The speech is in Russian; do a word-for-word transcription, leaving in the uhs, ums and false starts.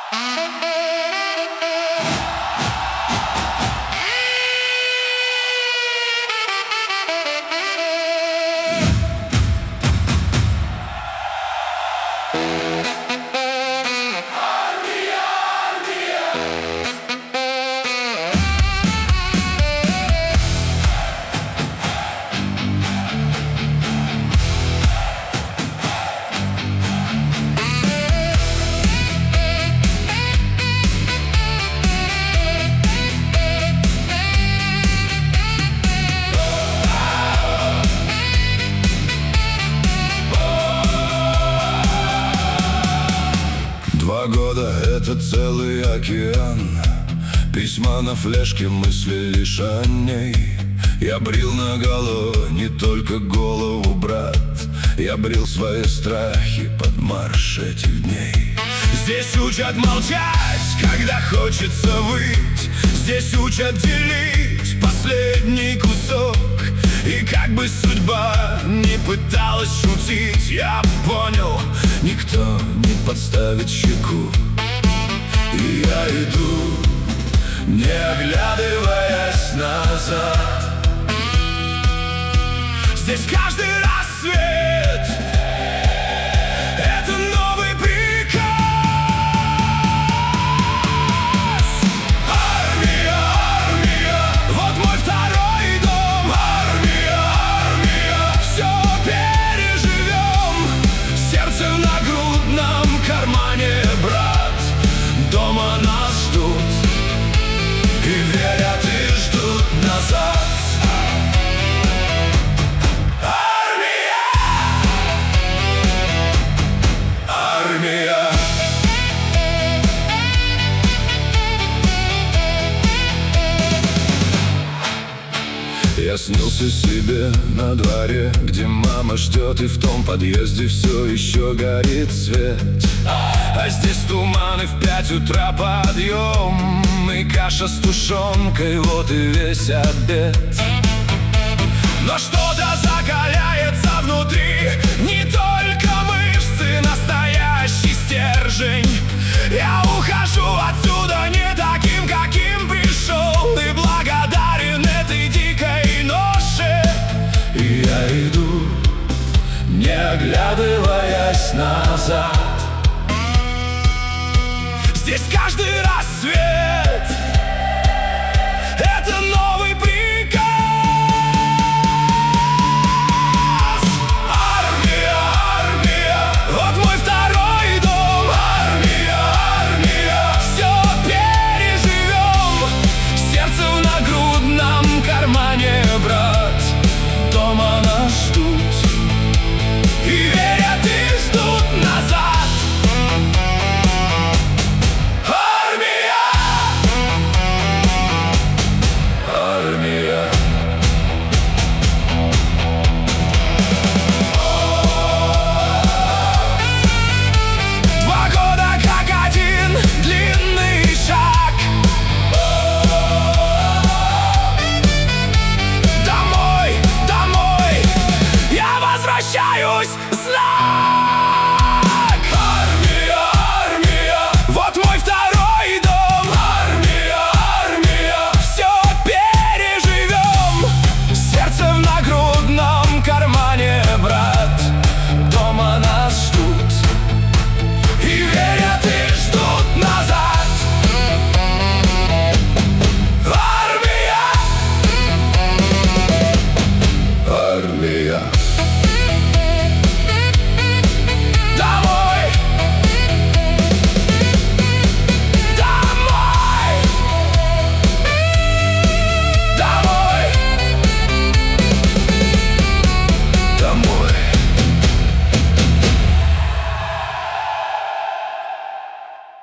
Два года — это целый океан. Письма на флешке, мысли лишь о ней. Я брил наголо не только голову, брат. Я брил свои страхи под марш этих дней. Здесь учат молчать, когда хочется выть. Здесь учат делить последний кусок. И как бы судьба не пыталась шутить, я понял, никто не подставит щеку. И я иду, не оглядываясь назад. Здесь каждый рассвет — это новый приказ. Армия, армия, вот мой второй дом. Армия, армия, все переживем. Сердце в нагрудном кармане, брат. Дома нас ждут и верят, и ждут назад. Я снился себе на дворе, где мама ждет, и в том подъезде все еще горит свет. А здесь туман, и в пять утра подъем, и каша с тушенкой, вот и весь обед. Но что-то закаляется внутри, не только мышцы, настоящий стержень. Я ухожу отсюда не таким, каким пришел, и благодарен этой дикой ноше. И я иду, не оглядываясь назад. Здесь каждый рассвет